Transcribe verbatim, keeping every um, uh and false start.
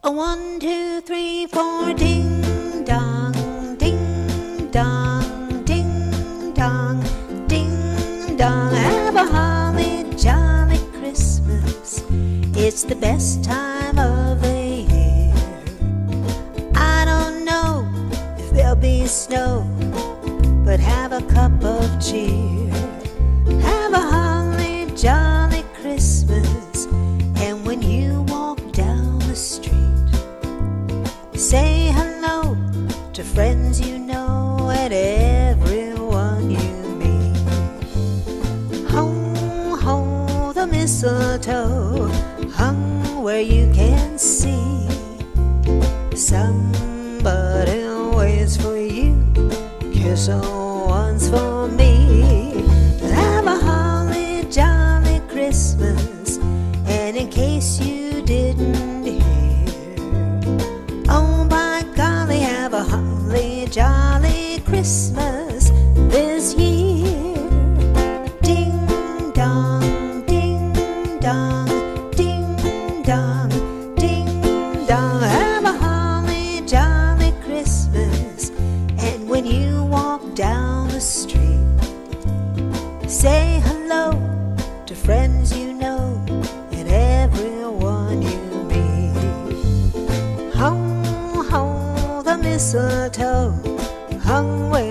A one, two, three, four, ding dong, ding dong, ding dong, ding dong. Have a holly jolly Christmas. It's the best time of the year. I don't know if there'll be snow, but have a cup of cheer. Have a holly jolly Christmas, and when you walk down the street, say hello to friends you know and everyone you meet. Ho, ho, the mistletoe hung where you can see. Somebody waits for you, kiss her once for me. Have a holly jolly Christmas, and in case you didn't hear, oh by golly, have a holly jolly Christmas this year. Ding dong, ding dong, ding dong, ding dong. Have a holly jolly Christmas, and when you walk down the street, say hello to friends you know and everyone you meet. Ho, ho, the mistletoe hung where